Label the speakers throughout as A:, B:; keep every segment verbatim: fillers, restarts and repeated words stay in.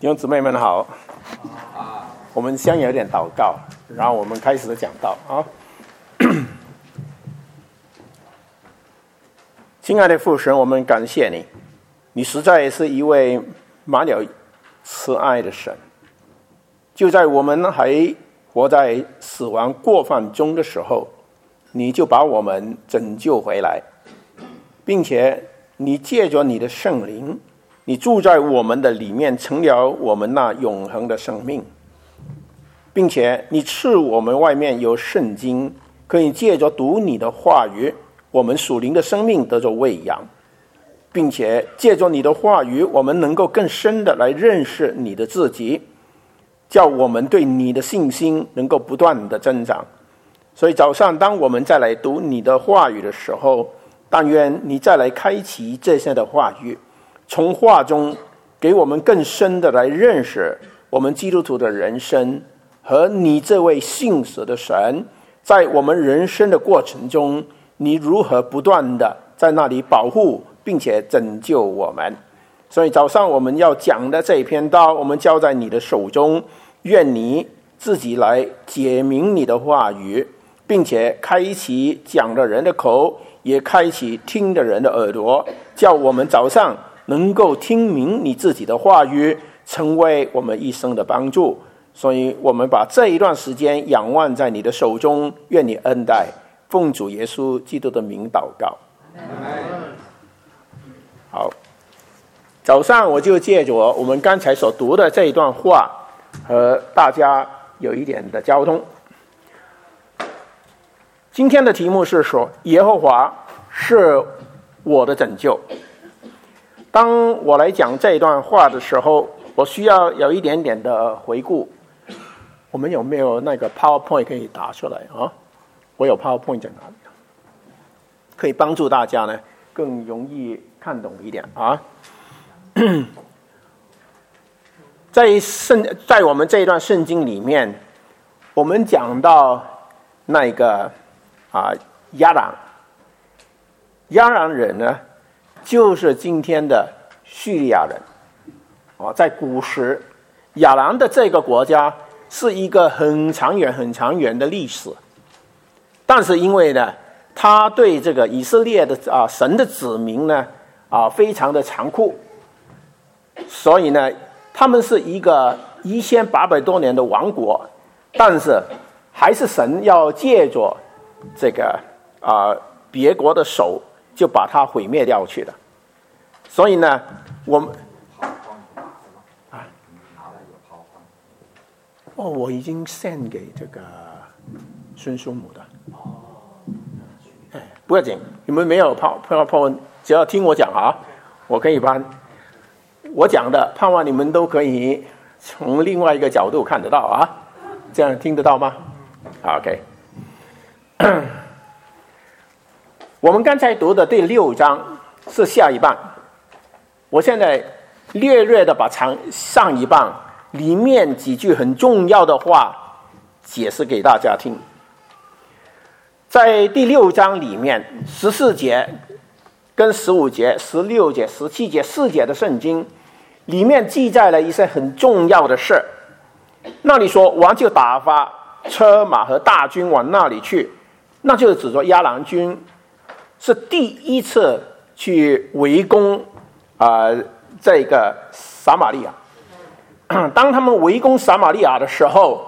A: 弟兄姊妹们好，我们先有点祷告，然后我们开始讲道啊。亲爱的父神，我们感谢你，你实在是一位满有慈爱的神。就在我们还活在死亡过犯中的时候，你就把我们拯救回来，并且你借着你的圣灵，你住在我们的里面，成了我们那永恒的生命，并且你赐我们外面有圣经，可以借着读你的话语，我们属灵的生命得着喂养，并且借着你的话语，我们能够更深的来认识你的自己，叫我们对你的信心能够不断的增长。所以早上当我们再来读你的话语的时候，但愿你再来开启这些的话语，从话中给我们更深的来认识我们基督徒的人生和你这位信实的神，在我们人生的过程中，你如何不断的在那里保护并且拯救我们。所以早上我们要讲的这一篇道，我们交在你的手中，愿你自己来解明你的话语，并且开启讲的人的口，也开启听的人的耳朵，叫我们早上能够听明你自己的话语，成为我们一生的帮助。所以我们把这一段时间仰望在你的手中，愿你恩待，奉主耶稣基督的名祷告。好，早上我就借着我们刚才所读的这一段话，和大家有一点的交通。今天的题目是说，耶和华是我的拯救。当我来讲这一段话的时候，我需要有一点点的回顾。我们有没有那个 PowerPoint 可以打出来啊？我有 PowerPoint 在哪里？可以帮助大家呢更容易看懂一点啊。在圣在我们这一段圣经里面，我们讲到那个啊亚兰，亚兰人呢，就是今天的叙利亚人。哦，在古时，亚兰的这个国家是一个很长远、很长远的历史，但是因为呢，他对这个以色列的啊神的子民呢啊非常的残酷，所以呢，他们是一个一千八百多年的王国，但是还是神要借着这个啊别国的手，就把它毁灭掉去了。所以呢，我们啊，哦，我已经 send 给这个孙叔母的。哎，不要紧，你们没有泡泡泡，只要听我讲啊，我可以把我讲的，盼望你们都可以从另外一个角度看得到啊，这样听得到吗 ？OK。我们刚才读的第六章是下一半，我现在略略的把长上一半里面几句很重要的话解释给大家听。在第六章里面，十四节跟十五节、十六节、十七节四节的圣经里面记载了一些很重要的事。那里说王就打发车马和大军往那里去，那就是指着亚兰军是第一次去围攻啊、呃、这个撒玛利亚。当他们围攻撒玛利亚的时候，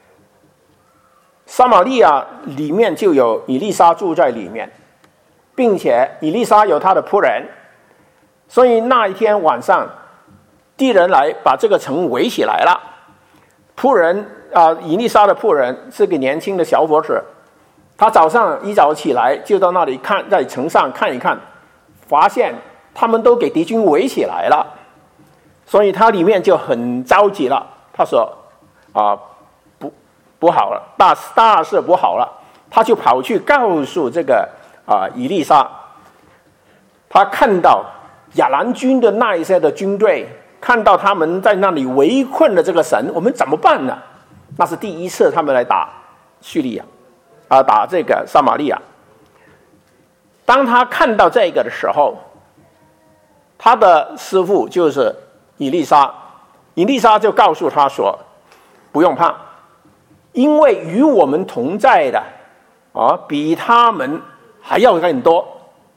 A: 撒玛利亚里面就有以利沙住在里面，并且以利沙有他的仆人，所以那一天晚上，敌人来把这个城围起来了。仆人啊、呃，以利沙的仆人是个年轻的小伙子，他早上一早起来就到那里看，在城上看一看，发现他们都给敌军围起来了，所以他里面就很着急了。他说：“啊、呃，不不好了，大大事不好了。”他就跑去告诉这个啊、呃、以利沙，他看到亚兰军的那一些的军队，看到他们在那里围困了这个神，我们怎么办呢？那是第一次他们来打叙利亚，啊，打这个撒玛利亚。当他看到这个的时候，他的师傅就是以利沙， 以利沙就告诉他说：“不用怕，因为与我们同在的啊，比他们还要更多。”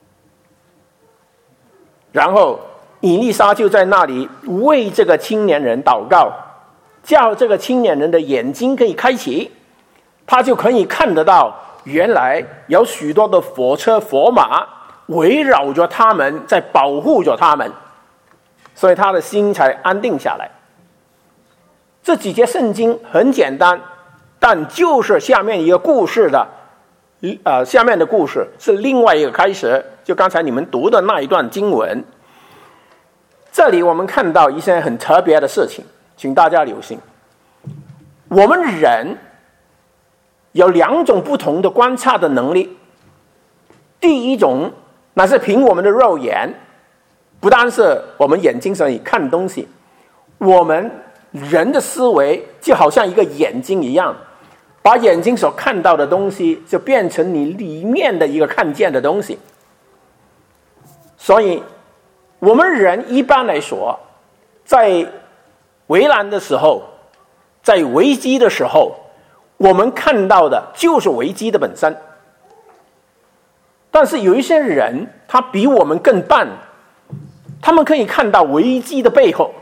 A: 然后以利沙就在那里为这个青年人祷告，叫这个青年人的眼睛可以开启，他就可以看得到，原来有许多的火车火马围绕着他们，在保护着他们，所以他的心才安定下来。这几节圣经很简单，但就是下面一个故事的，呃，下面的故事是另外一个开始，就刚才你们读的那一段经文。这里我们看到一些很特别的事情，请大家留心。我们人有两种不同的观察的能力。第一种，那是凭我们的肉眼，不单是我们眼睛上看东西，我们人的思维就好像一个眼睛一样，把眼睛所看到的东西就变成你里面的一个看见的东西。所以我们人一般来说，在危难的时候，在危机的时候，我们看到的就是危机的本身。但是有一些人他比我们更棒，他们可以看到危机的背后。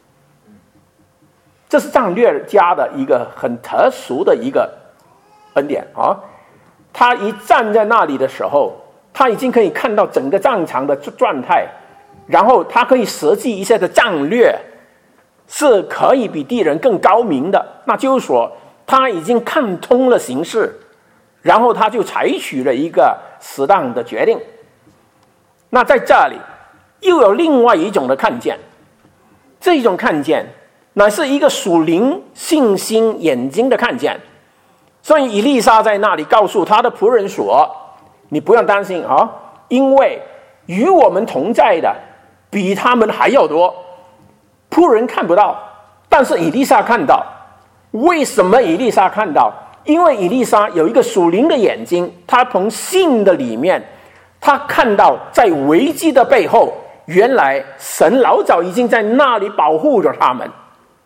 A: 这是战略家的一个很特殊的一个恩典啊！他一站在那里的时候，他已经可以看到整个战场的状态，然后他可以设计一些的战略，是可以比敌人更高明的。那就是说，他已经看通了形势，然后他就采取了一个适当的决定。那在这里又有另外一种的看见，这种看见乃是一个属灵信心眼睛的看见。所以以利沙在那里告诉他的仆人说：“你不用担心啊，因为与我们同在的比他们还要多。”仆人看不到，但是以利沙看到。为什么以利沙看到？因为以利沙有一个属灵的眼睛，他从信的里面，他看到在危机的背后，原来神老早已经在那里保护着他们。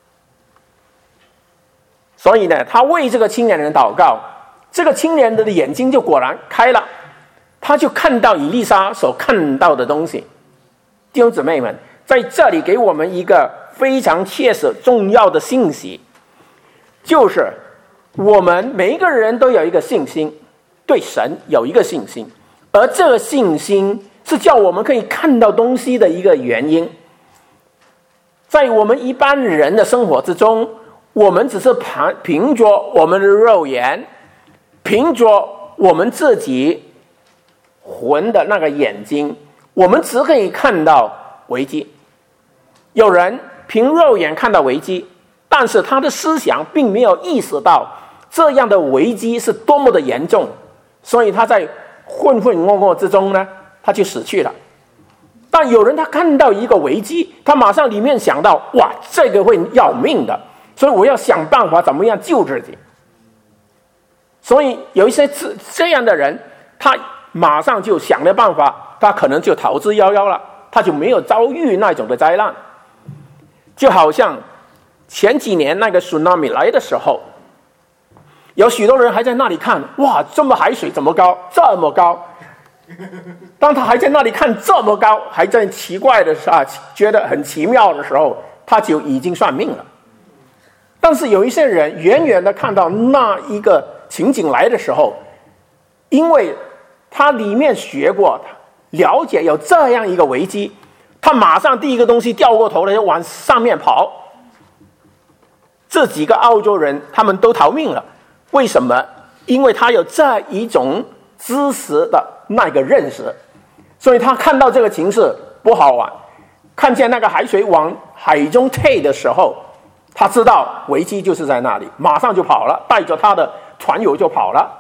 A: 所以呢，他为这个青年人祷告，这个青年人的眼睛就果然开了，他就看到以利沙所看到的东西。弟兄姊妹们，在这里给我们一个非常切实重要的信息，就是我们每一个人都有一个信心，对神有一个信心，而这个信心是叫我们可以看到东西的一个原因。在我们一般人的生活之中，我们只是凭着我们的肉眼，凭着我们自己魂的那个眼睛，我们只可以看到危机。有人凭肉眼看到危机，但是他的思想并没有意识到这样的危机是多么的严重，所以他在浑浑噩噩之中呢，他就死去了。但有人他看到一个危机，他马上里面想到，哇，这个会要命的，所以我要想办法怎么样救自己。所以有一些这样的人，他马上就想了办法，他可能就逃之夭夭了，他就没有遭遇那种的灾难。就好像前几年那个 tsunami 来的时候，有许多人还在那里看，哇，这么海水怎么高，这么高。当他还在那里看这么高，还在奇怪的啊，觉得很奇妙的时候，他就已经算命了。但是有一些人远远的看到那一个情景来的时候，因为他里面学过，了解有这样一个危机，他马上第一个东西掉过头来就往上面跑。这几个澳洲人他们都逃命了，为什么？因为他有这一种知识的那个认识，所以他看到这个情势不好玩，看见那个海水往海中退的时候，他知道危机就是在那里，马上就跑了，带着他的船友就跑了。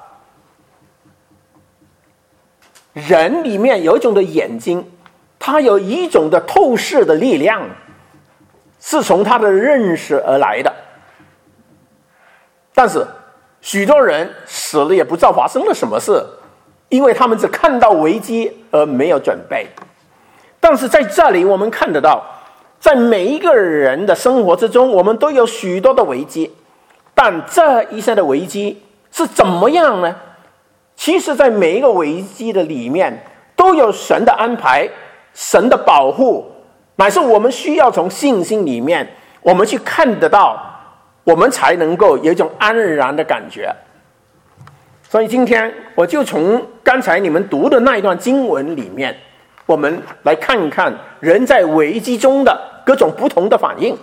A: 人里面有一种的眼睛，他有一种的透视的力量，是从他的认识而来的。但是许多人死了也不知道发生了什么事，因为他们只看到危机而没有准备。但是在这里我们看得到， 在每一个人的生活之中，我们都有许多的危机，但这一些的危机是怎么样呢？其实在每一个危机的里面都有神的安排，神的保护，乃是我们需要从信心里面我们去看得到，我们才能够有一种安然的感觉。所以今天我就从刚才你们读的那一段经文里面，我们来看看人在危机中的各种不同的反应。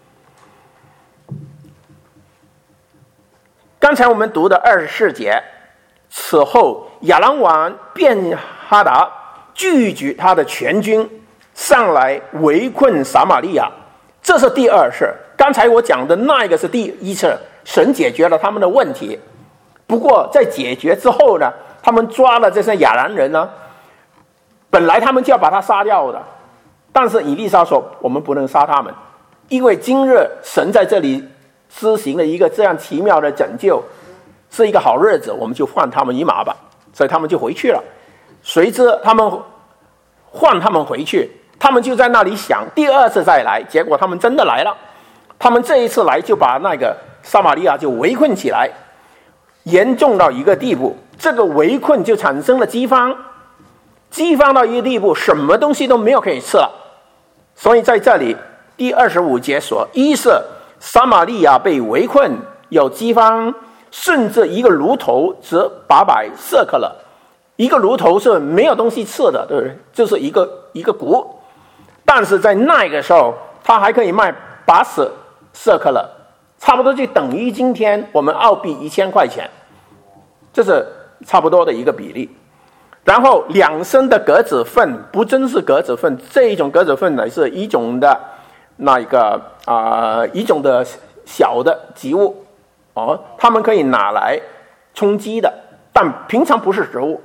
A: 刚才我们读的二十四节，此后亚兰王便哈达聚集他的全军上来围困撒玛利亚，这是第二次。刚才我讲的那一个是第一次，神解决了他们的问题。不过在解决之后呢，他们抓了这些亚兰人呢，本来他们就要把他杀掉的，但是以利沙说我们不能杀他们，因为今日神在这里施行了一个这样奇妙的拯救，是一个好日子，我们就放他们一马吧。所以他们就回去了。随之他们换他们回去，他们就在那里想第二次再来，结果他们真的来了。他们这一次来就把那个撒玛利亚就围困起来，严重到一个地步，这个围困就产生了饥荒，饥荒到一个地步，什么东西都没有可以吃了。所以在这里第二十五节说，一是撒玛利亚被围困，有饥荒，甚至一个炉头值八百舍客勒，一个炉头是没有东西吃的，对不对？就是一个一个谷，但是在那个时候，它还可以卖八十舍客勒，差不多就等于今天我们澳币一千块钱，这是差不多的一个比例。然后两升的鸽子粪，不真是鸽子粪，这一种鸽子粪呢是一种的那个啊、呃、一种的小的植物哦，他们可以拿来充饥的，但平常不是食物，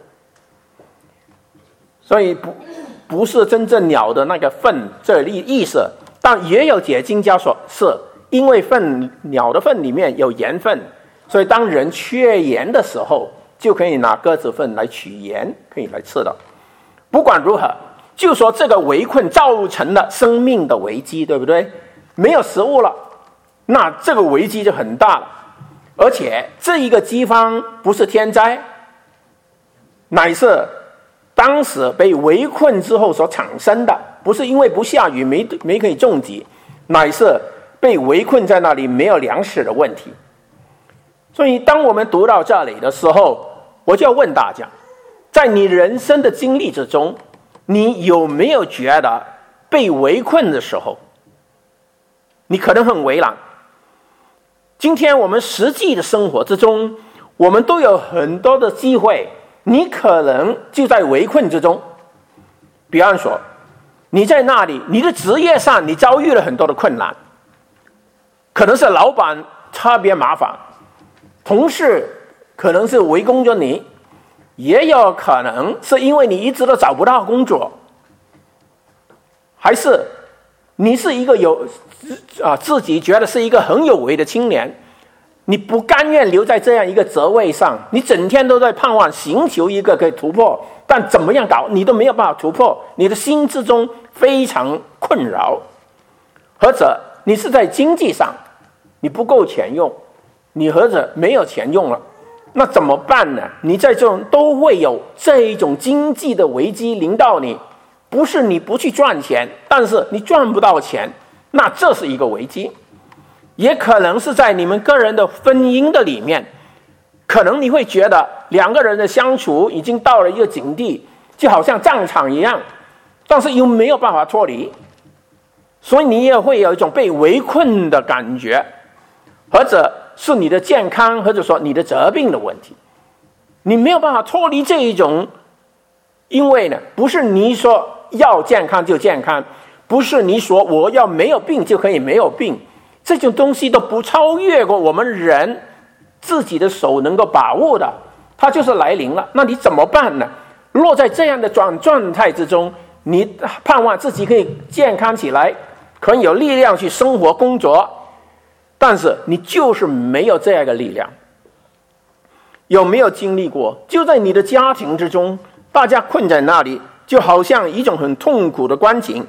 A: 所以不不是真正鸟的那个粪这里意思。但也有解经家说，是因为粪鸟的粪里面有盐分，所以当人缺盐的时候，就可以拿鸽子粪来取盐，可以来吃的。不管如何，就说这个围困造成了生命的危机，对不对？没有食物了，那这个危机就很大了。而且这一个饥荒不是天灾，乃是当时被围困之后所产生的，不是因为不下雨没没可以种植，乃是被围困在那里没有粮食的问题。所以当我们读到这里的时候，我就要问大家，在你人生的经历之中，你有没有觉得被围困的时候，你可能很为难？今天我们实际的生活之中，我们都有很多的机会，你可能就在围困之中。比方说你在那里，你的职业上你遭遇了很多的困难，可能是老板特别麻烦，同事可能是围攻着你，也有可能是因为你一直都找不到工作，还是你是一个有啊自己觉得是一个很有为的青年，你不甘愿留在这样一个职位上，你整天都在盼望寻求一个可以突破，但怎么样搞你都没有办法突破，你的心之中非常困扰。或者你是在经济上你不够钱用，你或者没有钱用了，那怎么办呢？你在这种都会有这一种经济的危机临到你，不是你不去赚钱，但是你赚不到钱，那这是一个危机。也可能是在你们个人的婚姻的里面，可能你会觉得两个人的相处已经到了一个境地，就好像战场一样，但是又没有办法脱离，所以你也会有一种被围困的感觉。或者是你的健康，或者说你的疾病的问题，你没有办法脱离这一种，因为呢，不是你说要健康就健康，不是你说我要没有病就可以没有病，这种东西都不超越过我们人自己的手能够把握的，它就是来临了。那你怎么办呢？落在这样的状状态之中，你盼望自己可以健康起来，可以有力量去生活工作，但是你就是没有这样的力量。有没有经历过，就在你的家庭之中，大家困在那里，就好像一种很痛苦的光景，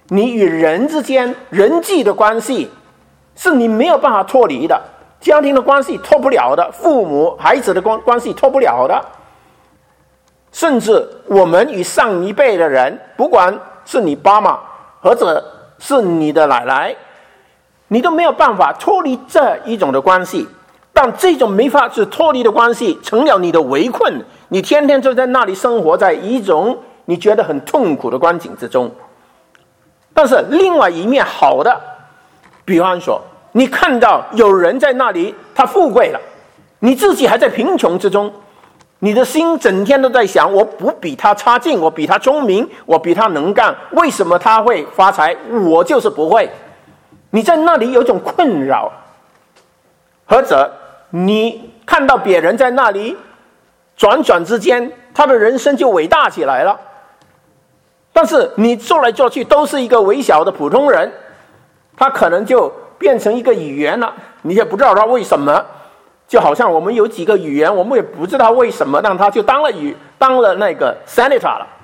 A: 你与人之间人际的关系是你没有办法脱离的，家庭的关系脱不了的，父母孩子的关关系脱不了的，甚至我们与上一辈的人，不管是你爸妈或者是你的奶奶，你都没有办法脱离这一种的关系。但这种没法子脱离的关系成了你的围困，你天天就在那里生活在一种你觉得很痛苦的光景之中。但是另外一面好的，比方说你看到有人在那里他富贵了，你自己还在贫穷之中，你的心整天都在想，我不比他差劲，我比他聪明，我比他能干，为什么他会发财，我就是不会。你在那里有种困扰，或者你看到别人在那里转转之间他的人生就伟大起来了，但是你做来做去都是一个微小的普通人，他可能就变成一个语言了，你也不知道他为什么。就好像我们有几个语言，我们也不知道为什么让他就当了语当了那个 senator 了。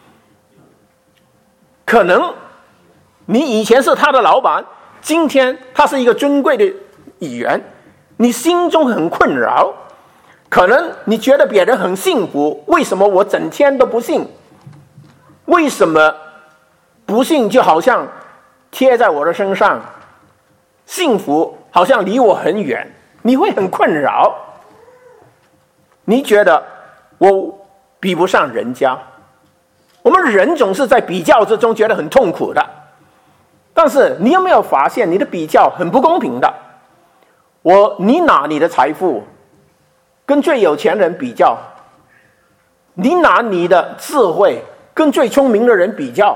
A: 可能你以前是他的老板，今天他是一个尊贵的语言，你心中很困扰。可能你觉得别人很幸福，为什么我整天都不幸？为什么不幸就好像贴在我的身上，幸福好像离我很远？你会很困扰，你觉得我比不上人家。我们人总是在比较之中觉得很痛苦的，但是你有没有发现你的比较很不公平的？我你拿你的财富跟最有钱人比较，你拿你的智慧跟最聪明的人比较，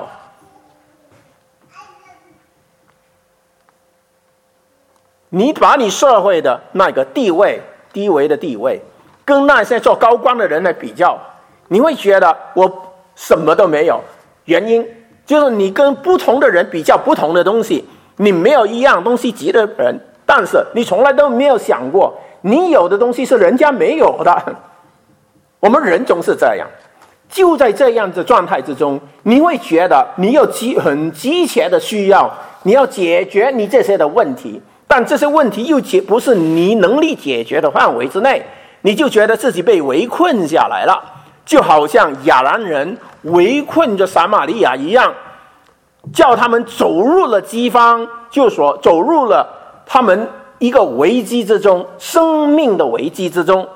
A: 你把你社会的那个地位低微的地位跟那些做高官的人来比较，你会觉得我什么都没有。原因就是你跟不同的人比较不同的东西，你没有一样东西急的人，但是你从来都没有想过你有的东西是人家没有的。我们人总是这样，就在这样的状态之中，你会觉得你有急很急切的需要，你要解决你这些的问题，但这些问题又不是你能力解决的范围之内，你就觉得自己被围困下来了，就好像亚兰人围困着撒玛利亚一样，叫他们走入了饥荒，就说走入了他们一个危机之中，生命的危机之中。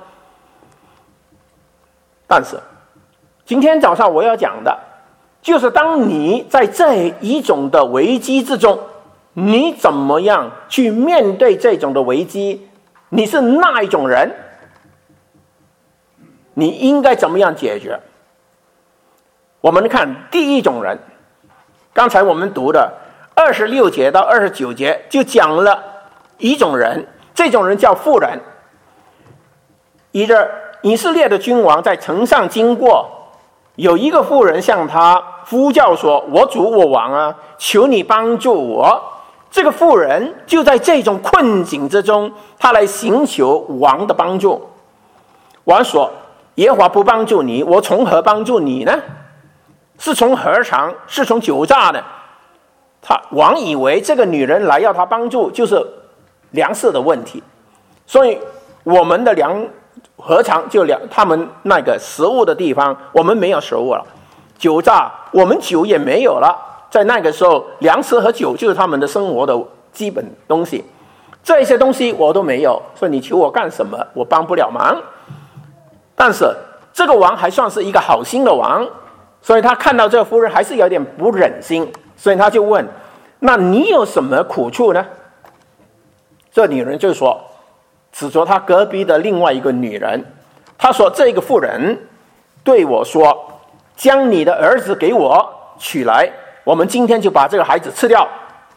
A: 但是今天早上我要讲的就是当你在这一种的危机之中，你怎么样去面对这种的危机？你是那一种人，你应该怎么样解决？我们看第一种人，刚才我们读的二十六节到二十九节就讲了一种人，这种人叫妇人。一个以色列的君王在城上经过，有一个妇人向他呼叫说：“我主我王啊，求你帮助我。”这个妇人就在这种困境之中，他来寻求王的帮助。王说：“耶和华不帮助你，我从何帮助你呢？是从禾场，是从酒榨呢？”他王以为这个女人来要他帮助就是粮食的问题，所以我们的粮禾场就粮他们那个食物的地方，我们没有食物了；酒榨我们酒也没有了。在那个时候，粮食和酒就是他们的生活的基本东西，这些东西我都没有，所以你求我干什么？我帮不了忙。但是这个王还算是一个好心的王，所以他看到这个妇人还是有点不忍心，所以他就问：“那你有什么苦处呢？”这女人就说，指着她隔壁的另外一个女人，她说：“这个妇人对我说，将你的儿子给我取来，我们今天就把这个孩子吃掉，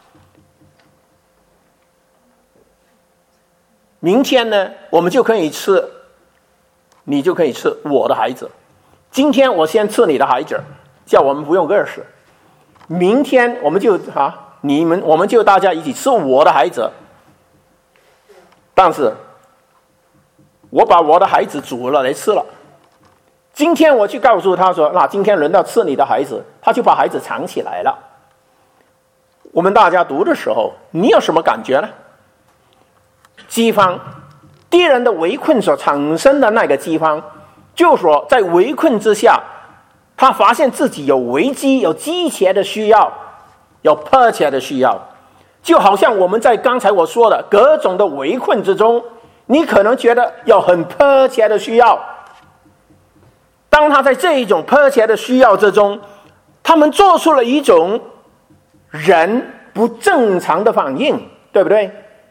A: 明天呢我们就可以吃，你就可以吃我的孩子。今天我先吃你的孩子，叫我们不用饿死，明天我们就啊，你们我们就大家一起吃我的孩子。但是我把我的孩子煮了来吃了，今天我去告诉他说，那今天轮到吃你的孩子，他就把孩子藏起来了。 我们大家读的时候，你有什么感觉呢？饥荒，敌人的围困所产生的那个饥荒，就是说在围困之下，他发现自己有危机，有急切的需要，有迫切的需要，就好像我们在刚才我说的各种的围困之中，你可能觉得有很迫切的需要。当他在这一种迫切的需要之中，他们做出了一种人不正常的反应，对不对？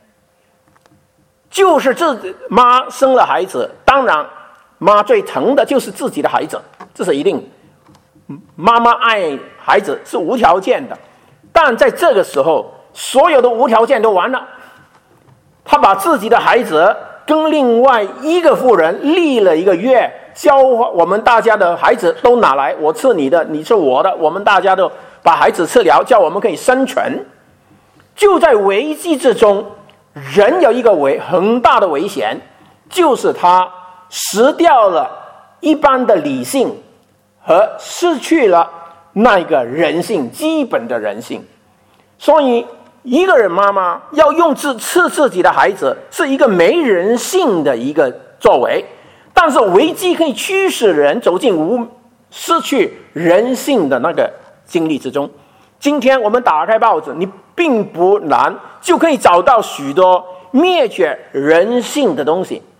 A: 就是自己妈生了孩子，当然妈最疼的就是自己的孩子，这是一定。妈妈爱孩子是无条件的，但在这个时候，所有的无条件都完了。他把自己的孩子跟另外一个妇人立了一个约，交我们大家的孩子都拿来，我吃你的，你吃我的，我们大家都把孩子吃了，叫我们可以生存。就在危机之中，人有一个危很大的危险，就是他失掉了一般的理性和失去了那个人性，基本的人性。所以一个人妈妈要用自吃自己的孩子，是一个没人性的一个作为。但是危机可以驱使人走进无失去人性的那个经历之中。今天我们打开报纸，你并不难就可以找到许多灭绝人性的东西，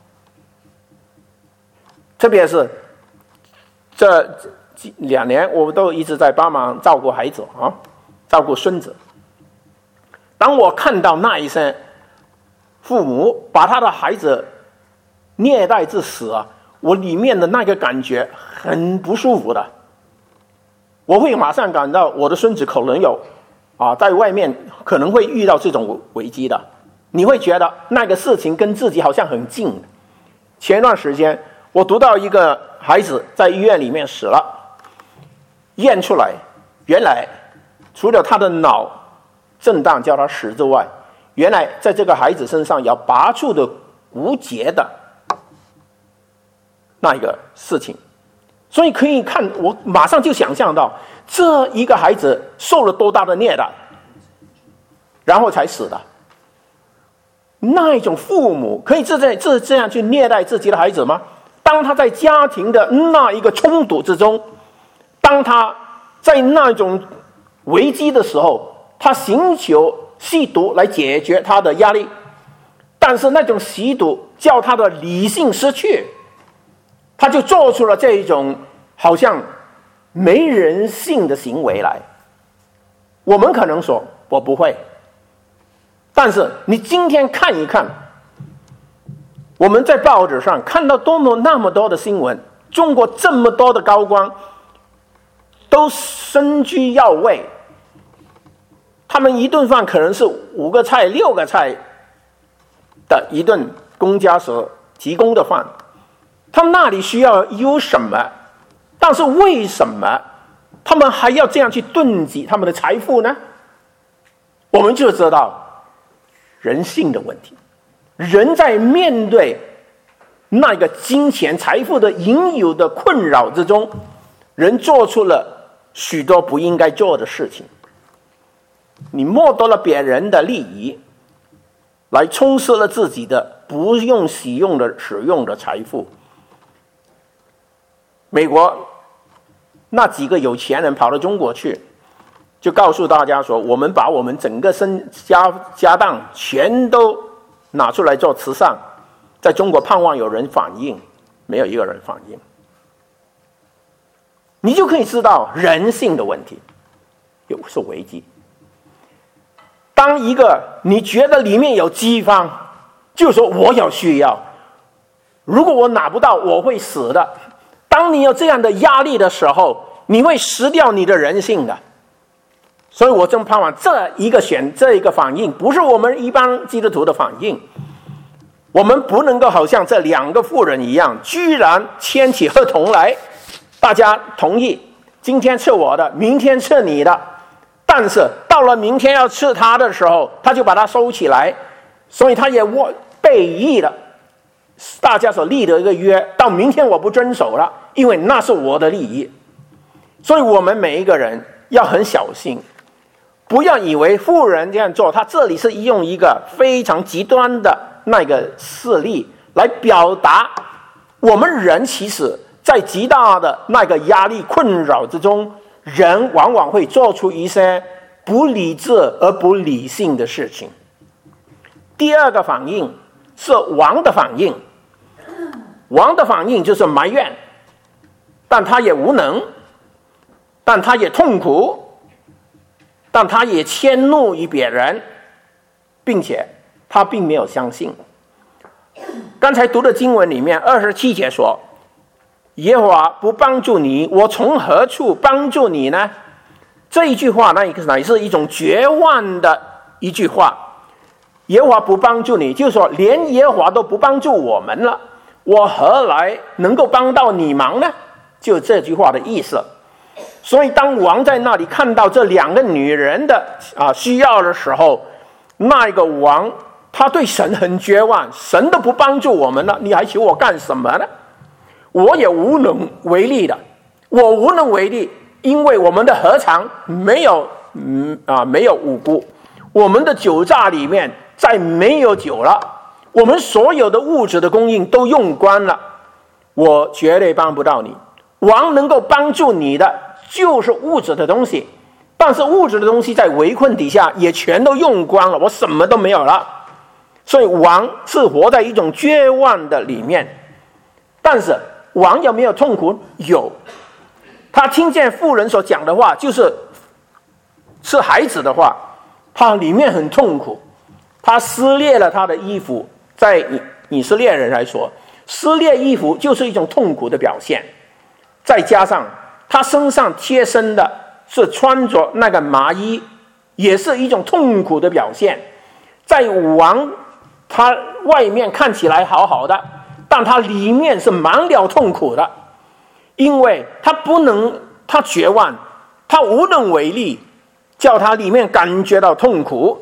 A: 特别是这两年我都一直在帮忙照顾孩子啊，照顾孙子。当我看到那一些父母把他的孩子虐待致死啊，我里面的那个感觉很不舒服的。我会马上感到我的孙子可能有啊，在外面可能会遇到这种危机的。你会觉得那个事情跟自己好像很近。前段时间我读到一个孩子在医院里面死了，验出来原来除了他的脑震荡叫他死之外，原来在这个孩子身上有拔出的骨节的那一个事情。所以可以看，我马上就想象到这一个孩子受了多大的虐待，然后才死的。那一种父母可以这这这样去虐待自己的孩子吗？当他在家庭的那一个冲突之中，当他在那种危机的时候，他寻求吸毒来解决他的压力，但是那种吸毒叫他的理性失去，他就做出了这一种好像没人性的行为来。我们可能说我不会，但是你今天看一看，我们在报纸上看到多么那么多的新闻，中国这么多的高官都身居要位，他们一顿饭可能是五个菜六个菜的一顿公家所提供的饭，他们那里需要有什么？但是为什么他们还要这样去囤积他们的财富呢？我们就知道人性的问题。人在面对那个金钱财富的引诱的困扰之中，人做出了许多不应该做的事情。你剥夺了别人的利益，来充实了自己的不用使用的使用的财富。美国那几个有钱人跑到中国去，就告诉大家说，我们把我们整个身家家当全都拿出来做慈善。在中国盼望有人反应，没有一个人反应。你就可以知道人性的问题有是危机。当一个你觉得里面有饥荒，就说我有需要，如果我拿不到我会死的。当你有这样的压力的时候，你会失掉你的人性的。所以我真盼望这一个选这一个反应不是我们一般基督徒的反应。我们不能够好像这两个妇人一样，居然签起合同来，大家同意今天吃我的，明天吃你的，但是到了明天要吃他的时候，他就把它收起来。所以他也背义了大家所立的一个约，到明天我不遵守了，因为那是我的利益。所以我们每一个人要很小心， 不要以为富人这样做，他这里是用一个非常极端的那个事例来表达，我们人其实在极大的那个压力困扰之中，人往往会做出一些不理智而不理性的事情。第二个反应是王的反应，王的反应就是埋怨，但他也无能，但他也痛苦，但他也迁怒于别人，并且他并没有相信。刚才读的经文里面二十七节说，耶和华不帮助你，我从何处帮助你呢？这一句话那乃是一种绝望的一句话。耶和华不帮助你，就是说连耶和华都不帮助我们了，我何来能够帮到你忙呢？就这句话的意思。所以当王在那里看到这两个女人的啊需要的时候，那一个王他对神很绝望，神都不帮助我们了，你还求我干什么呢？我也无能为力的，我无能为力，因为我们的禾场没有嗯啊没有五谷，我们的酒榨里面再没有酒了，我们所有的物质的供应都用光了，我绝对帮不到你。王能够帮助你的就是物质的东西，但是物质的东西在围困底下也全都用光了，我什么都没有了。所以王是活在一种绝望的里面。但是王有没有痛苦？有。他听见妇人所讲的话，就是是孩子的话，他里面很痛苦，他撕裂了他的衣服。在以色列人来说，撕裂衣服就是一种痛苦的表现。再加上他身上贴身的是穿着那个麻衣，也是一种痛苦的表现。在王他外面看起来好好的，但他里面是满了痛苦的，因为他不能，他绝望，他无能为力，叫他里面感觉到痛苦。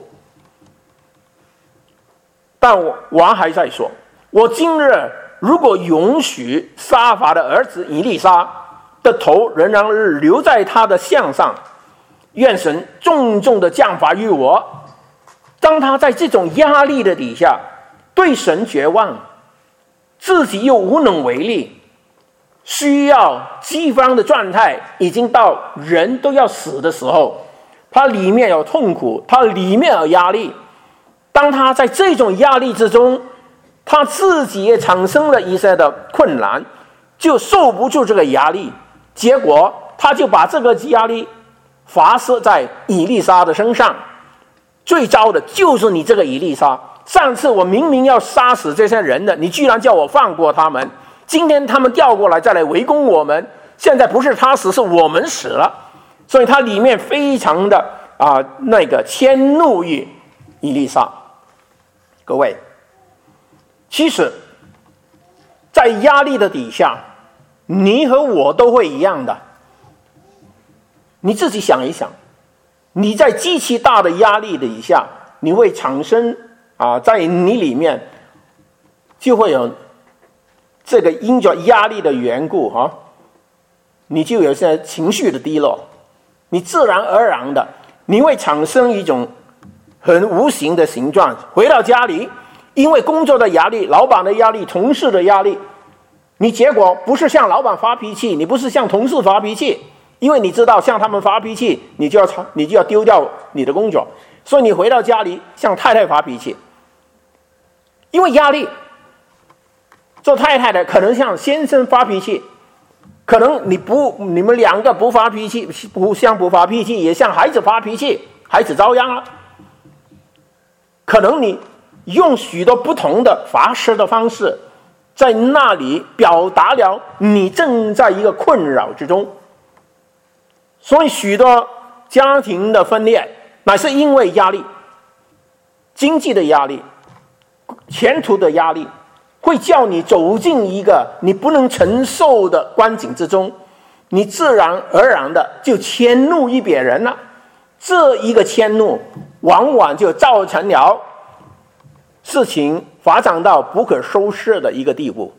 A: 但王还在说，我今日如果允许沙法的儿子以利沙的头仍然留在他的项上，愿神重重的降罚于我。当他在这种压力的底下，对神绝望，自己又无能为力，需要饥荒的状态，已经到人都要死的时候，他里面有痛苦，他里面有压力。当他在这种压力之中，他自己也产生了一些的困难，就受不住这个压力，结果他就把这个压力发射在以利沙的身上。最糟的就是你这个以利沙，上次我明明要杀死这些人的，你居然叫我放过他们，今天他们调过来再来围攻我们，现在不是他死，是我们死了。所以他里面非常的啊、呃、那个迁怒于以利沙。各位，其实在压力的底下，你和我都会一样的。你自己想一想，你在极其大的压力底下，你会产生啊，在你里面就会有这个因着压力的缘故哈、啊，你就有些情绪的低落，你自然而然的你会产生一种很无形的形状。回到家里，因为工作的压力、老板的压力、同事的压力，你结果不是向老板发脾气，你不是向同事发脾气，因为你知道向他们发脾气，你就要你就要丢掉你的工作，所以你回到家里向太太发脾气，因为压力。做太太的可能向先生发脾气，可能你不你们两个不发脾气，互相不发脾气，也向孩子发脾气，孩子遭殃了。可能你用许多不同的发泄的方式，在那里表达了你正在一个困扰之中。所以许多家庭的分裂乃是因为压力，经济的压力，前途的压力，会叫你走进一个你不能承受的光景之中，你自然而然的就迁怒于别人了。这一个迁怒往往就造成了事情发展到不可收拾的一个地步。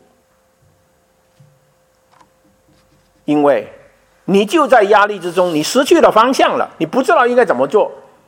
A: 因为你就在压力之中，你失去了方向了，你不知道应该怎么做，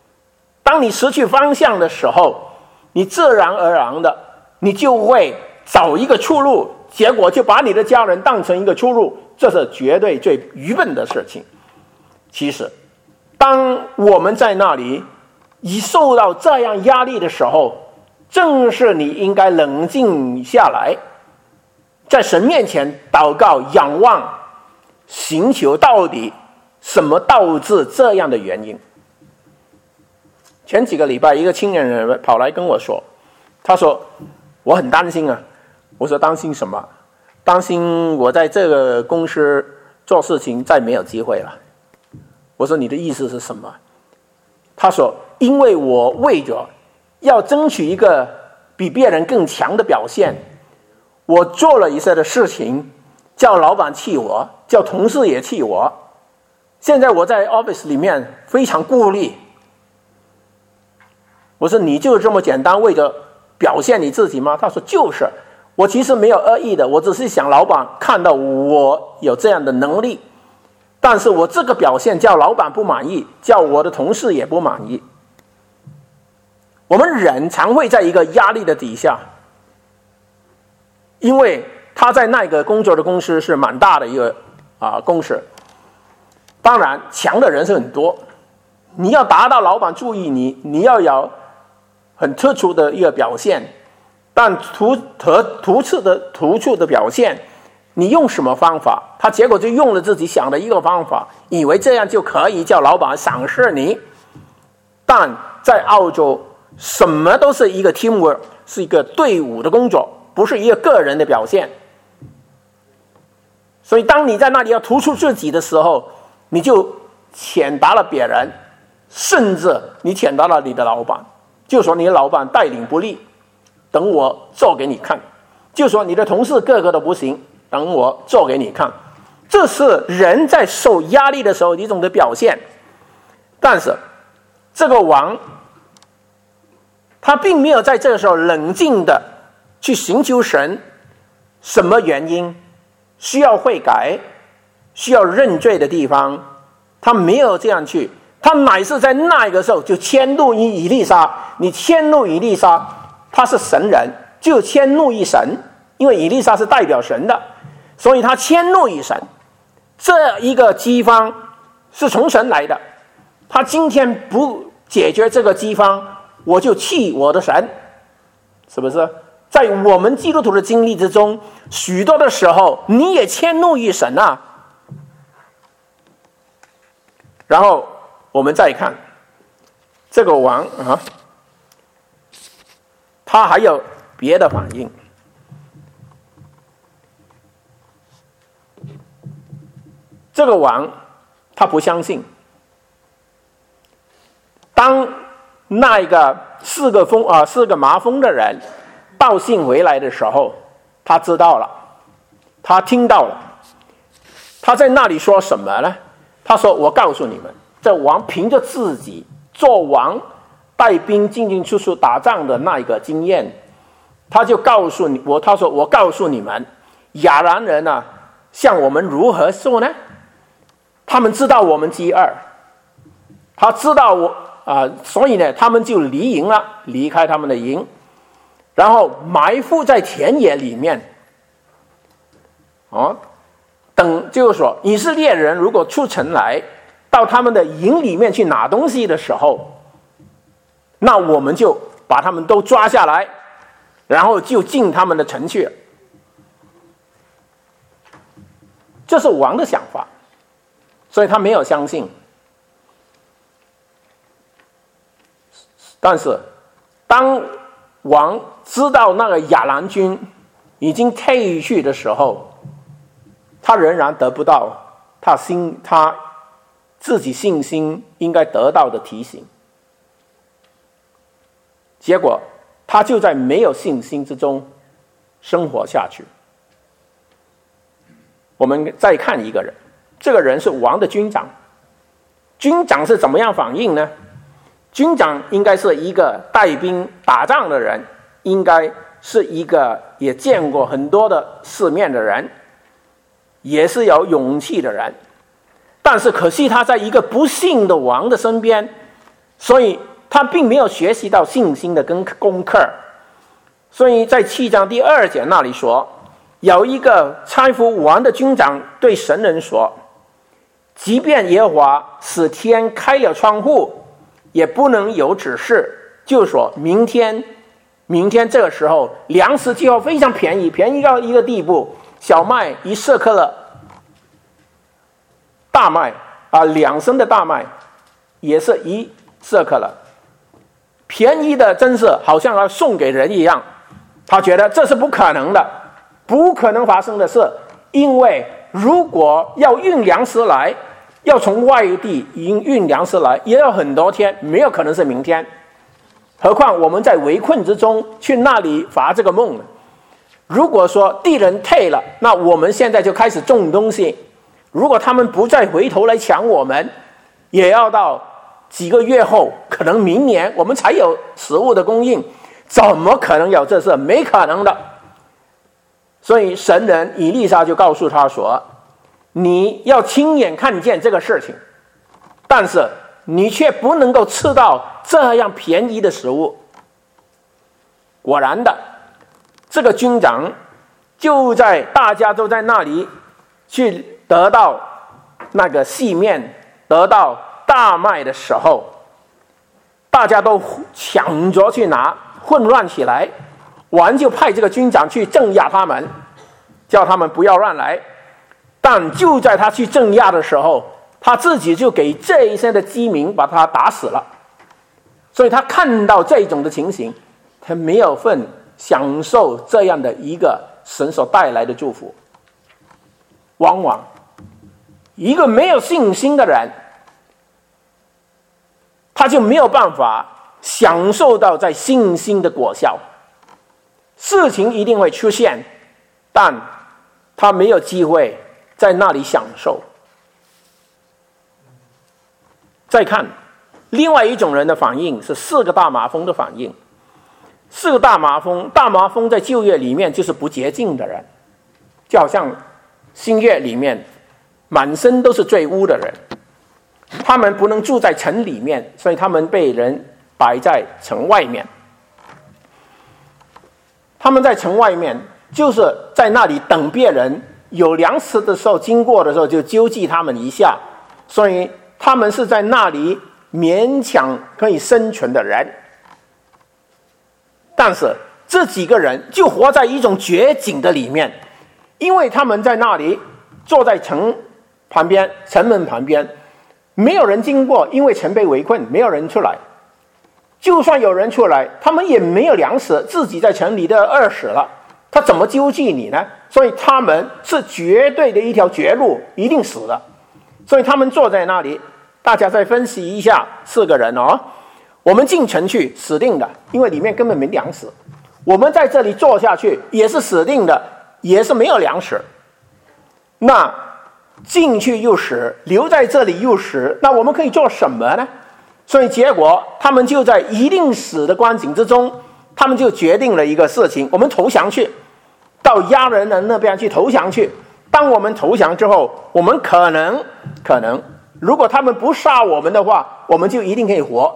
A: 当你失去方向的时候，你自然而然的你就会找一个出路，结果就把你的家人当成一个出路，这是绝对最愚笨的事情。其实当我们在那里一受到这样压力的时候，正是你应该冷静下来，在神面前祷告仰望，寻求到底什么导致这样的原因。前几个礼拜一个青年人跑来跟我说，他说我很担心啊。我说担心什么？担心我在这个公司做事情再没有机会了。我说你的意思是什么？他说因为我为着要争取一个比别人更强的表现，我做了一些的事情，叫老板气我，叫同事也气我，现在我在 office 里面非常孤立。我说你就这么简单为着表现你自己吗？他说就是，我其实没有恶意的，我只是想老板看到我有这样的能力，但是我这个表现叫老板不满意，叫我的同事也不满意。我们人常会在一个压力的底下，因为他在那个工作的公司是蛮大的一个啊公司，当然强的人是很多，你要达到老板注意你，你要有很突出的一个表现，但突突突出的突出的表现，你用什么方法？他结果就用了自己想的一个方法，以为这样就可以叫老板赏识你。但在澳洲，什么都是一个 teamwork， 是一个队伍的工作，不是一个个人的表现。所以当你在那里要突出自己的时候，你就谴答了别人，甚至你谴答了你的老板，就说你的老板带领不力，等我做给你看，就说你的同事个个都不行，等我做给你看。这是人在受压力的时候一种的表现。但是这个王他并没有在这个时候冷静的去寻求神什么原因需要悔改需要认罪的地方，他没有这样去，他乃是在那个时候就迁怒于以利沙。你迁怒以利沙，他是神人，就迁怒于神，因为以利沙是代表神的，所以他迁怒于神。这一个饥荒是从神来的，他今天不解决这个饥荒，我就气我的神，是不是？在我们基督徒的经历之中，许多的时候你也迁怒于神啊。然后我们再看这个王啊，他还有别的反应。这个王他不相信，当那一个四个疯啊四个麻风的人报信回来的时候，他知道了，他听到了，他在那里说什么呢？他说我告诉你们，这王凭着自己做王带兵进进出出打仗的那一个经验，他就告诉你我他说我告诉你们，亚兰人啊向我们如何说呢？他们知道我们饥饿，他知道我啊、呃，所以呢他们就离营了，离开他们的营，然后埋伏在田野里面啊，等就是说以色列人如果出城来到他们的营里面去拿东西的时候，那我们就把他们都抓下来，然后就进他们的城去。这是王的想法，所以他没有相信。但是当王知道那个亚兰军已经退去的时候，他仍然得不到他心他自己信心应该得到的提醒，结果他就在没有信心之中生活下去。我们再看一个人，这个人是王的军长。军长是怎么样反应呢？军长应该是一个带兵打仗的人，应该是一个也见过很多的世面的人，也是有勇气的人。但是可惜他在一个不幸的王的身边，所以他并没有学习到信心的跟功课。所以在七章第二节那里说，有一个差服王的军长对神人说，即便耶和华使天开了窗户，也不能有指示，就说明天明天这个时候粮食就要非常便宜，便宜到一个地步，小麦一舍克勒，大麦啊两升的大麦也是一舍克勒，便宜的真是好像要送给人一样。他觉得这是不可能的，不可能发生的事，因为如果要运粮食来，要从外地运运粮食来，也要很多天，没有可能是明天。何况我们在围困之中，去那里发这个梦呢？如果说敌人退了，那我们现在就开始种东西，如果他们不再回头来抢我们，也要到几个月后，可能明年我们才有食物的供应，怎么可能有这事？没可能的。所以神人以利沙就告诉他说，你要亲眼看见这个事情，但是你却不能够吃到这样便宜的食物。果然的，这个军长就在大家都在那里去得到那个细面，得到大麦的时候，大家都抢着去拿，混乱起来。王就派这个军长去镇压他们，叫他们不要乱来。但就在他去镇压的时候，他自己就给这一些的饥民把他打死了。所以他看到这种的情形，他没有份享受这样的一个神所带来的祝福。往往一个没有信心的人，他就没有办法享受到在信心的果效。事情一定会出现，但他没有机会在那里享受。再看另外一种人的反应，是四个大麻风的反应。四个大麻风，大麻风在旧约里面就是不洁净的人，就好像新约里面满身都是罪污的人，他们不能住在城里面，所以他们被人摆在城外面。他们在城外面，就是在那里等别人有粮食的时候经过的时候就救济他们一下，所以他们是在那里勉强可以生存的人。但是这几个人就活在一种绝境的里面，因为他们在那里坐在城旁边，城门旁边，没有人经过，因为城被围困，没有人出来。就算有人出来，他们也没有粮食，自己在城里都饿死了，他怎么救济你呢？所以他们是绝对的一条绝路，一定死的。所以他们坐在那里，大家再分析一下，四个人哦，我们进城去死定的，因为里面根本没粮食。我们在这里坐下去也是死定的，也是没有粮食。那进去又死，留在这里又死，那我们可以做什么呢？所以结果他们就在一定死的光景之中，他们就决定了一个事情，我们投降去，到亚人人那边去投降去。当我们投降之后，我们可能可能如果他们不杀我们的话，我们就一定可以活。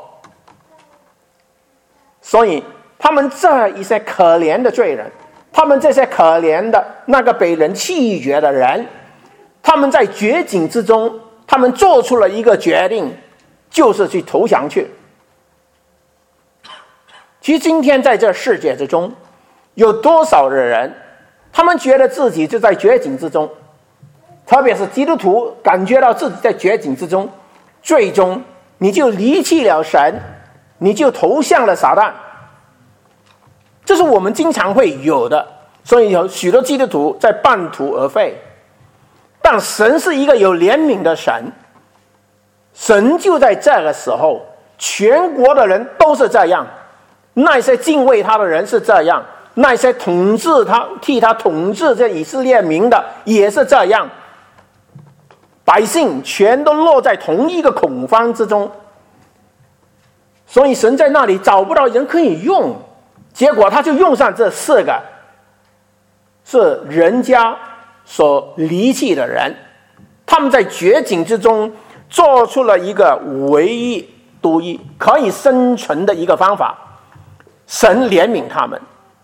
A: 所以他们这一些可怜的罪人，他们这些可怜的那个被人弃绝的人，他们在绝境之中，他们做出了一个决定，就是去投降去。其实今天在这世界之中，有多少的人，他们觉得自己就在绝境之中，特别是基督徒感觉到自己在绝境之中，最终你就离弃了神，你就投向了撒旦。这是我们经常会有的，所以有许多基督徒在半途而废。但神是一个有怜悯的神，神就在这个时候，全国的人都是这样，那些敬畏他的人是这样，那些统治他替他统治这以色列民的也是这样，百姓全都落在同一个恐慌之中。所以神在那里找不到人可以用，结果他就用上这四个是人家所离弃的人，他们在绝境之中做出了一个唯一独一可以生存的一个方法，神怜悯他们，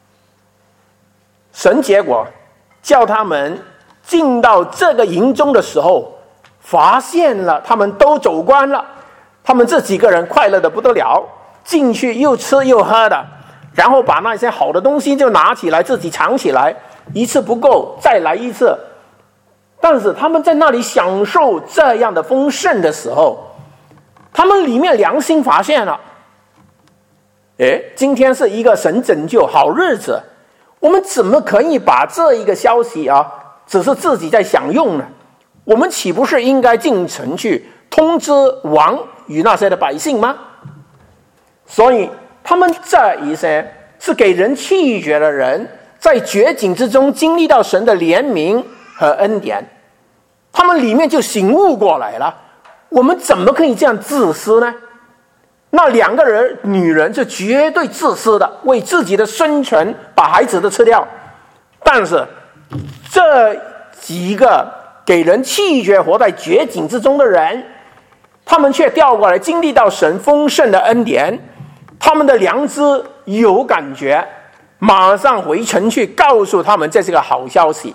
A: 神结果叫他们进到这个营中的时候，发现了他们都走光了，他们这几个人快乐的不得了，进去又吃又喝的，然后把那些好的东西就拿起来自己藏起来，一次不够再来一次。但是他们在那里享受这样的丰盛的时候，他们里面良心发现了，诶，今天是一个神拯救好日子，我们怎么可以把这一个消息啊只是自己在享用呢？我们岂不是应该进城去通知王与那些的百姓吗？所以他们这一些是给人气绝的人，在绝境之中经历到神的怜悯和恩典，他们里面就醒悟过来了，我们怎么可以这样自私呢？那两个人女人是绝对自私的，为自己的生存把孩子都吃掉。但是这几个给人气绝活在绝境之中的人，他们却调过来经历到神丰盛的恩典，他们的良知有感觉，马上回城去告诉他们这是个好消息。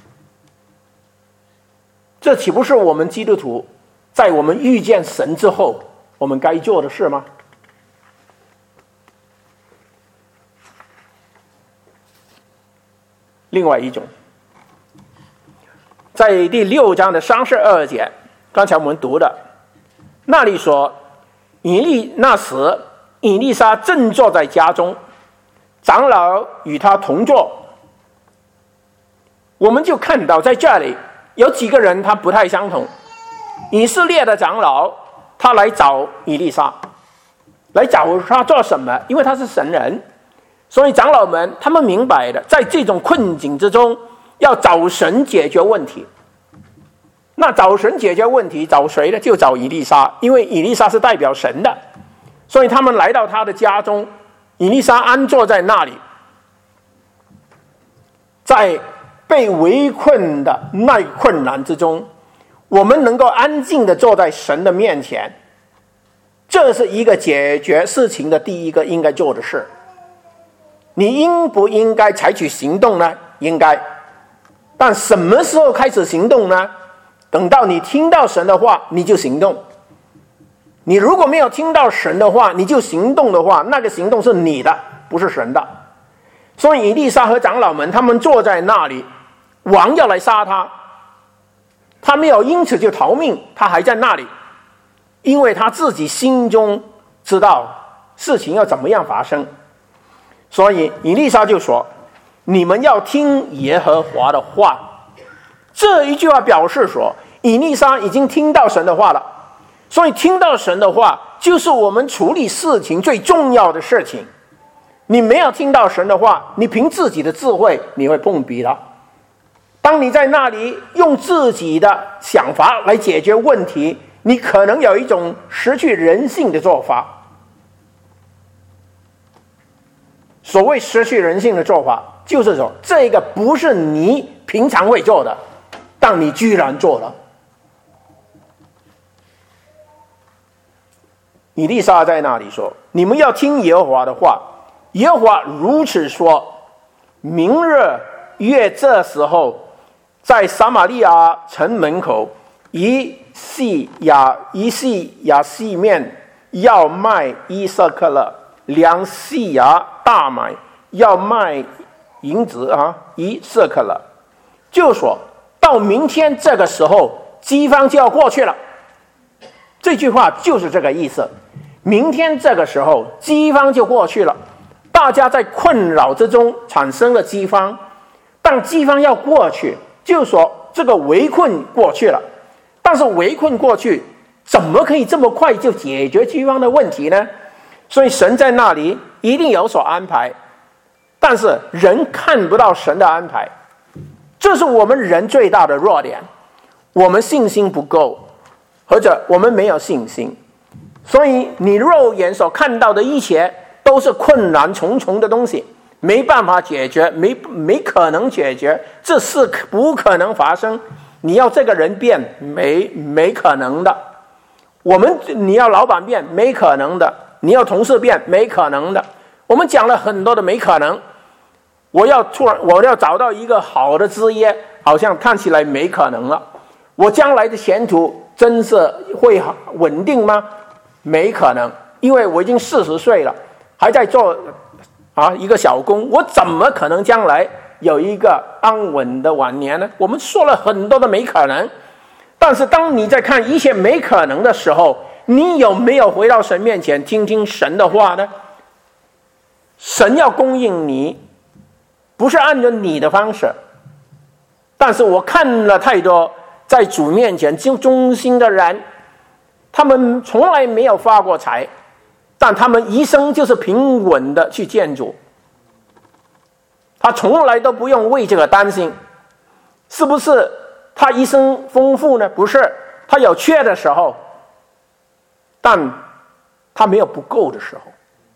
A: 这岂不是我们基督徒在我们遇见神之后我们该做的事吗？另外一种，在第六章的三十二节，刚才我们读的那里说，以利那时以利沙正坐在家中，长老与他同坐。我们就看到在这里有几个人他不太相同。以色列的长老他来找以利沙，来找他做什么？因为他是神人，所以长老们他们明白的，在这种困境之中要找神解决问题。那找神解决问题找谁呢？就找以利沙，因为以利沙是代表神的，所以他们来到他的家中，以利沙安坐在那里，在被围困的那困难之中，我们能够安静地坐在神的面前，这是一个解决事情的第一个应该做的事。你应不应该采取行动呢？应该。但什么时候开始行动呢？等到你听到神的话，你就行动。你如果没有听到神的话，你就行动的话，那个行动是你的，不是神的。所以以利沙和长老们他们坐在那里，王要来杀他，他没有因此就逃命，他还在那里，因为他自己心中知道事情要怎么样发生。所以以利沙就说，你们要听耶和华的话。这一句话表示说，以利沙已经听到神的话了，所以听到神的话就是我们处理事情最重要的事情。你没有听到神的话，你凭自己的智慧你会碰壁了。当你在那里用自己的想法来解决问题，你可能有一种失去人性的做法。所谓失去人性的做法，就是说这个不是你平常会做的，但你居然做了。以利沙在那里说，你们要听耶和华的话，耶和华如此说，明日约这时候，在撒玛利亚城门口，一细亚一细亚细面要卖一舍克勒，两细亚大麦要卖银子啊一舍克勒。就说到明天这个时候，饥荒就要过去了。这句话就是这个意思。明天这个时候，饥荒就过去了。大家在困扰之中产生了饥荒，但饥荒要过去，就是说这个围困过去了。但是围困过去，怎么可以这么快就解决饥荒的问题呢？所以神在那里一定有所安排，但是人看不到神的安排，这是我们人最大的弱点。我们信心不够，或者我们没有信心，所以你肉眼所看到的一切都是困难重重的东西，没办法解决，没没可能解决，这是不可能发生。你要这个人变，没没可能的。 我们你要老板变没可能的，你要同事变没可能的。我们讲了很多的没可能。我要突然我要找到一个好的职业，好像看起来没可能了。我将来的前途真是会稳定吗？没可能，因为我已经四十岁了，还在做啊一个小工，我怎么可能将来有一个安稳的晚年呢？我们说了很多的没可能，但是当你在看一切没可能的时候，你有没有回到神面前听听神的话呢？神要供应你，不是按照你的方式。但是我看了太多在主面前忠心的人，他们从来没有发过财，但他们一生就是平稳的去建筑，他从来都不用为这个担心。是不是他一生丰富呢？不是，他有缺的时候，但他没有不够的时候，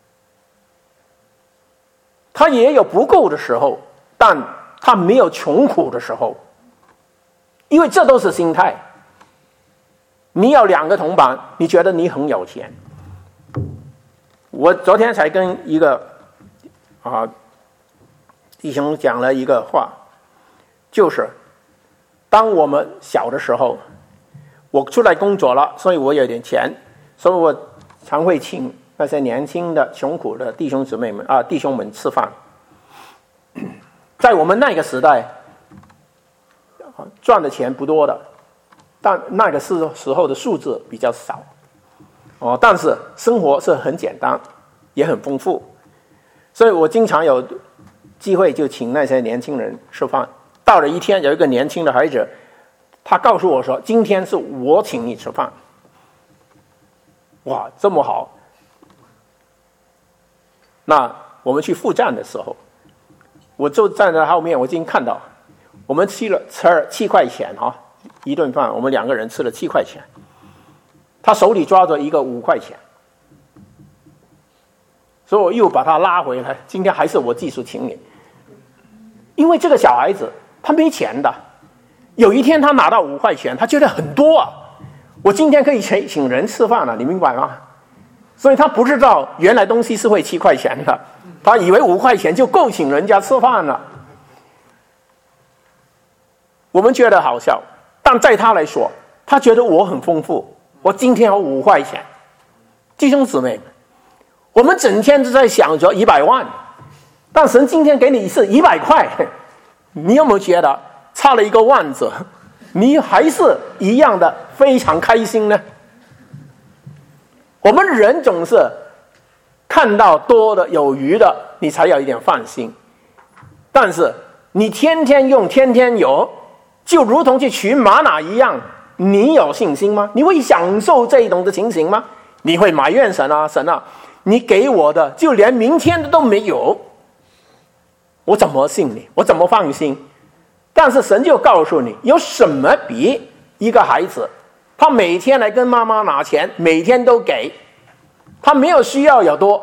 A: 他也有不够的时候，但他没有穷苦的时候，因为这都是心态。你有两个铜板，你觉得你很有钱。我昨天才跟一个啊弟兄讲了一个话，就是当我们小的时候，我出来工作了，所以我有点钱，所以我常会请那些年轻的穷苦的弟兄姊妹们啊弟兄们吃饭。在我们那个时代，赚的钱不多的，但那个时候的数字比较少，哦，但是生活是很简单，也很丰富，所以我经常有机会就请那些年轻人吃饭。到了一天，有一个年轻的孩子，他告诉我说：“今天是我请你吃饭。”哇，这么好！那我们去赴站的时候，我就站在后面，我已经看到，我们吃了吃了七块钱哈，一顿饭，我们两个人吃了七块钱。他手里抓着一个五块钱，所以我又把他拉回来。今天还是我继续请你，因为这个小孩子他没钱的，有一天他拿到五块钱，他觉得很多啊，我今天可以请请人吃饭了，你明白吗？所以他不知道原来东西是会七块钱的，他以为五块钱就够请人家吃饭了。我们觉得好笑，但在他来说，他觉得我很丰富。我今天有五块钱，弟兄姊妹们，我们整天都在想着一百万，但神今天给你是一百块，你有没有觉得差了一个万字，你还是一样的非常开心呢？我们人总是看到多的有余的，你才有一点放心，但是你天天用天天有，就如同去取玛瑙一样，你有信心吗？你会享受这种的情形吗？你会埋怨神啊，神啊，你给我的就连明天的都没有，我怎么信你？我怎么放心？但是神就告诉你，有什么比一个孩子他每天来跟妈妈拿钱，每天都给，他没有需要有多。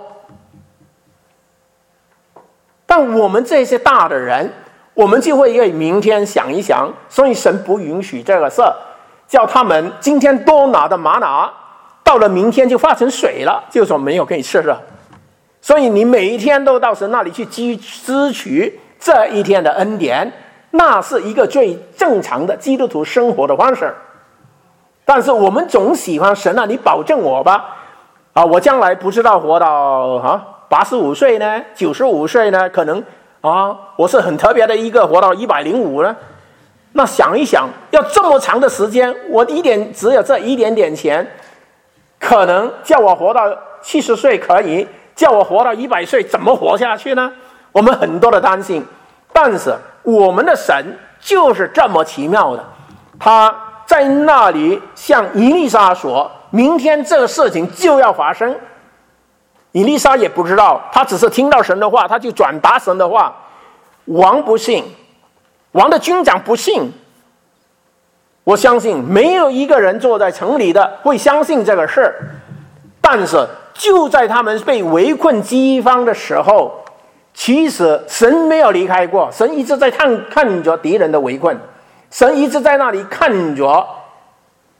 A: 但我们这些大的人，我们就会为明天想一想，所以神不允许这个事，叫他们今天多拿的玛瑙，到了明天就化成水了，就说没有可以吃了。所以你每一天都到神那里去支取这一天的恩典，那是一个最正常的基督徒生活的方式。但是我们总喜欢神啊，你保证我吧，啊，我将来不知道活到啊八十五岁呢，九十五岁呢，可能啊我是很特别的一个，活到一百零五呢。那想一想，要这么长的时间，我一点只有这一点点钱，可能叫我活到七十岁可以，叫我活到一百岁，怎么活下去呢？我们很多的担心，但是我们的神就是这么奇妙的，他在那里向以利沙说，明天这个事情就要发生。以利沙也不知道，他只是听到神的话，他就转达神的话。王不信，王的军长不信，我相信没有一个人坐在城里的会相信这个事。但是就在他们被围困饥荒的时候，其实神没有离开过，神一直在看看着敌人的围困，神一直在那里看着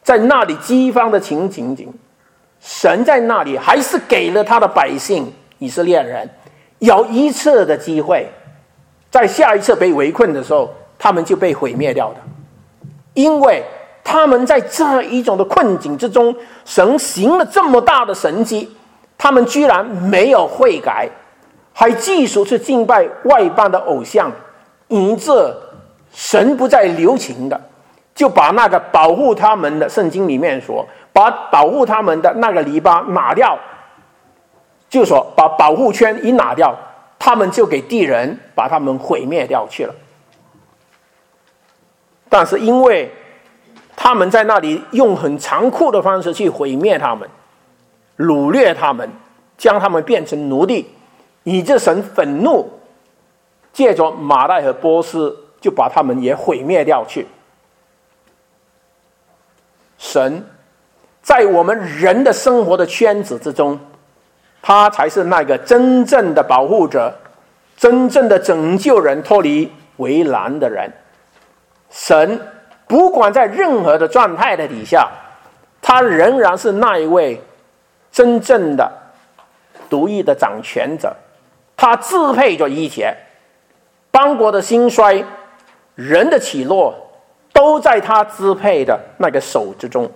A: 在那里饥荒的情景景，神在那里还是给了他的百姓以色列人有一次的机会，在下一次被围困的时候，他们就被毁灭掉的。因为他们在这一种的困境之中，神行了这么大的神迹，他们居然没有悔改，还继续去敬拜外邦的偶像，以致神不再留情的，就把那个保护他们的，圣经里面说，把保护他们的那个篱笆拿掉，就说把保护圈一拿掉，他们就给敌人把他们毁灭掉去了。但是因为他们在那里用很残酷的方式去毁灭他们，掳掠他们，将他们变成奴隶，以致神愤怒，借着马代和波斯就把他们也毁灭掉去。神在我们人的生活的圈子之中，他才是那个真正的保护者，真正的拯救人脱离为难的人。神不管在任何的状态的底下，他仍然是那一位真正的独一的掌权者，他支配着一切，邦国的兴衰，人的起落，都在他支配的那个手之中。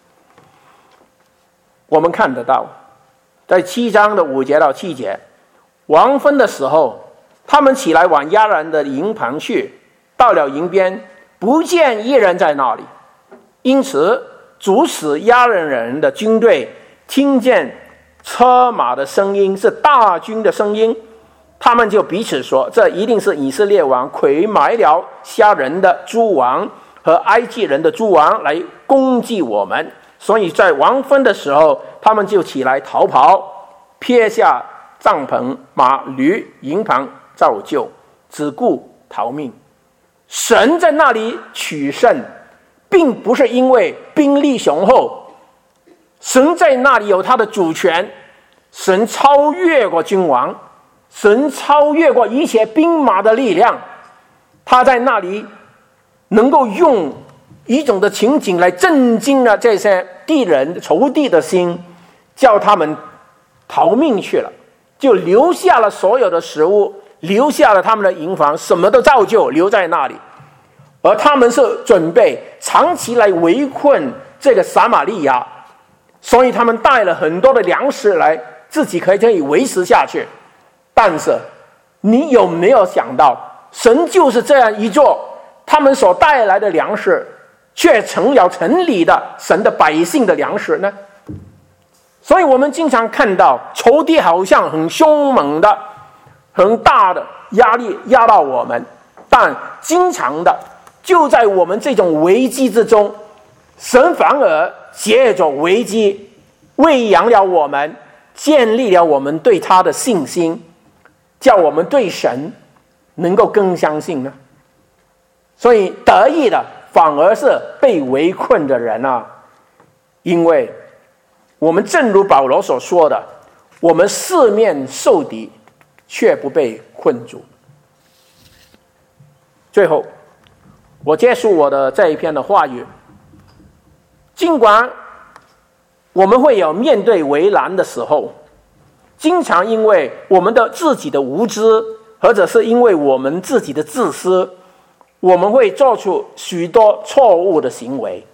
A: 我们看得到，在七章的五节到七节，黄昏的时候，他们起来往亚兰的营旁去，到了营边，不见一人在那里，因此主使亚兰人的军队听见车马的声音，是大军的声音，他们就彼此说，这一定是以色列王亏买了虾人的诸王和埃及人的诸王来攻击我们，所以在黄昏的时候，他们就起来逃跑，撇下帐篷、马、驴、营旁照旧，只顾逃命。神在那里取胜，并不是因为兵力雄厚，神在那里有他的主权，神超越过君王，神超越过一切兵马的力量，他在那里能够用一种的情景来震惊了这些敌人仇敌的心，叫他们逃命去了，就留下了所有的食物，留下了他们的营房，什么都照旧留在那里。而他们是准备长期来围困这个撒玛利亚，所以他们带了很多的粮食来，自己可以可以维持下去。但是你有没有想到，神就是这样一做，他们所带来的粮食却成了城里的神的百姓的粮食呢？所以我们经常看到仇敌好像很凶猛的、很大的压力压到我们，但经常的就在我们这种危机之中，神反而借着危机喂养了我们，建立了我们对他的信心，叫我们对神能够更相信呢。所以得意的反而是被围困的人啊，因为我们正如保罗所说的，我们四面受敌，却不被困住。最后我结束我的这一篇的话语，尽管我们会有面对为难的时候，经常因为我们的自己的无知，或者是因为我们自己的自私，我们会做出许多错误的行为，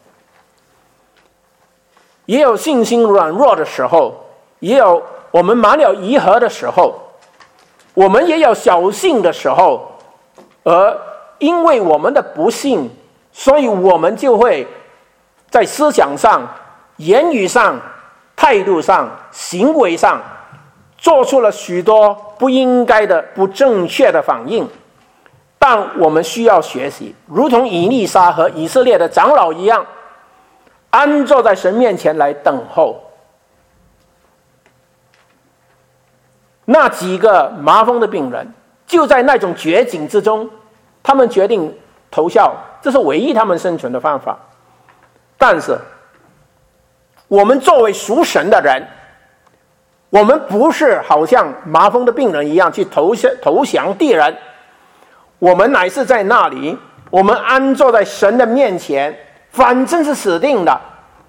A: 也有信心软弱的时候，也有我们满了疑惑的时候，我们也有侥幸的时候，而因为我们的不信，所以我们就会在思想上、言语上、态度上、行为上做出了许多不应该的、不正确的反应。但我们需要学习，如同以利沙和以色列的长老一样，安坐在神面前来等候。那几个麻风的病人就在那种绝境之中，他们决定投效，这是唯一他们生存的方法。但是我们作为属神的人，我们不是好像麻风的病人一样去投降投降敌人，我们乃是在那里，我们安坐在神的面前，反正是死定的，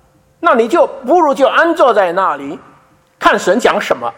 A: 那你就不如就安坐在那里，看神讲什么。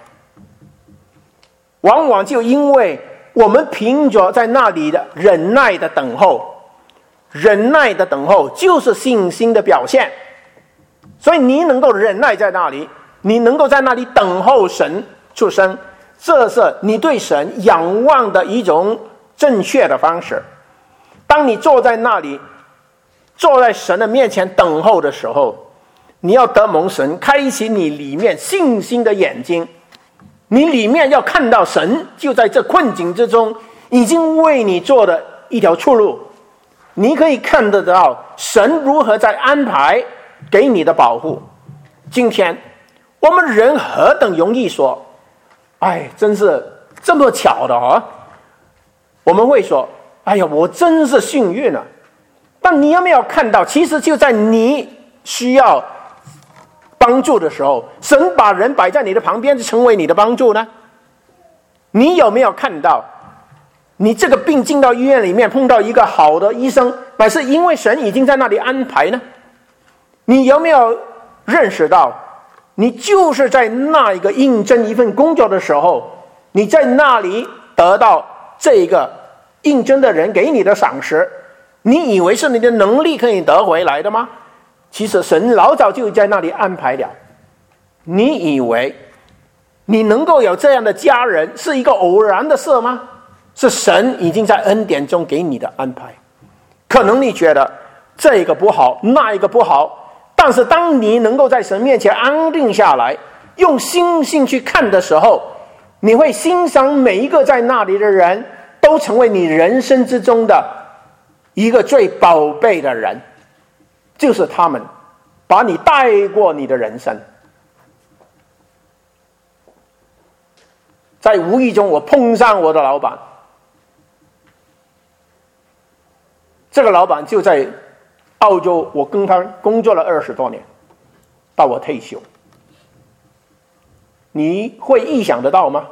A: 往往就因为我们凭着在那里的忍耐的等候，忍耐的等候就是信心的表现。所以你能够忍耐在那里，你能够在那里等候神出生，这是你对神仰望的一种正确的方式。当你坐在那里，坐在神的面前等候的时候，你要得蒙神开启你里面信心的眼睛，你里面要看到神就在这困境之中已经为你做的一条出路，你可以看得到神如何在安排给你的保护。今天我们人何等容易说，哎，真是这么巧的啊！我们会说，哎呀，我真是幸运啊！但你有没有看到，其实就在你需要帮助的时候，神把人摆在你的旁边，就成为你的帮助呢？你有没有看到，你这个病进到医院里面碰到一个好的医生，乃是因为神已经在那里安排呢？你有没有认识到，你就是在那一个应征一份工作的时候，你在那里得到这个应征的人给你的赏识，你以为是你的能力可以得回来的吗？其实神老早就在那里安排了。你以为你能够有这样的家人是一个偶然的事吗？是神已经在恩典中给你的安排。可能你觉得这个不好，那一个不好，但是当你能够在神面前安定下来，用心性去看的时候，你会欣赏每一个在那里的人都成为你人生之中的一个最宝贝的人，就是他们把你带过你的人生。在无意中我碰上我的老板，这个老板就在澳洲，我跟他工作了二十多年，到我退休。你会意想得到吗？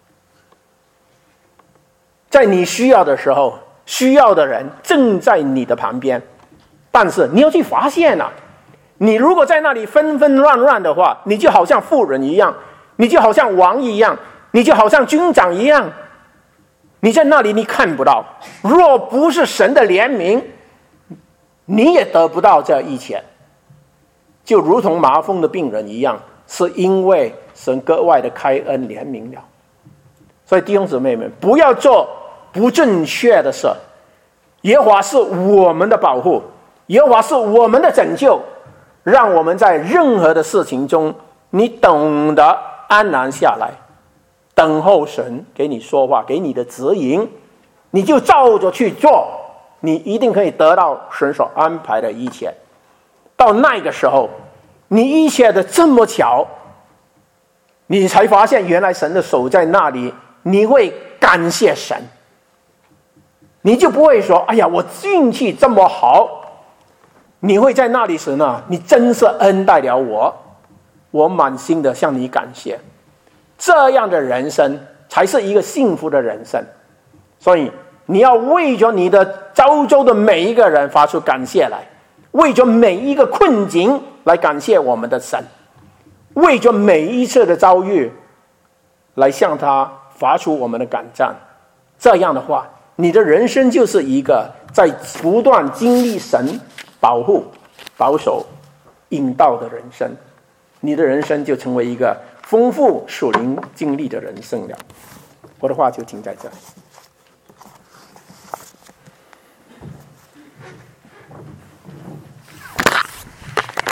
A: 在你需要的时候，需要的人正在你的旁边，但是你要去发现啊，你如果在那里纷纷乱乱的话，你就好像妇人一样，你就好像王一样，你就好像军长一样，你在那里你看不到。若不是神的怜悯，你也得不到这一切。就如同麻风的病人一样，是因为神格外的开恩怜悯了。所以弟兄姊妹们，不要做不正确的事。耶和华是我们的保护，耶和华是我们的拯救，让我们在任何的事情中，你懂得安然下来，等候神给你说话，给你的指引，你就照着去做，你一定可以得到神所安排的一切。到那个时候，你一切的这么巧，你才发现原来神的手在那里，你会感谢神，你就不会说，哎呀，我运气这么好。你会在那里时呢，你真是恩待了我，我满心的向你感谢。这样的人生才是一个幸福的人生。所以你要为着你的周遭的每一个人发出感谢来，为着每一个困境来感谢我们的神，为着每一次的遭遇来向他发出我们的感赞。这样的话，你的人生就是一个在不断经历神保护、保守、引导的人生，你的人生就成为一个丰富属灵经历的人生了。我的话就停在这里。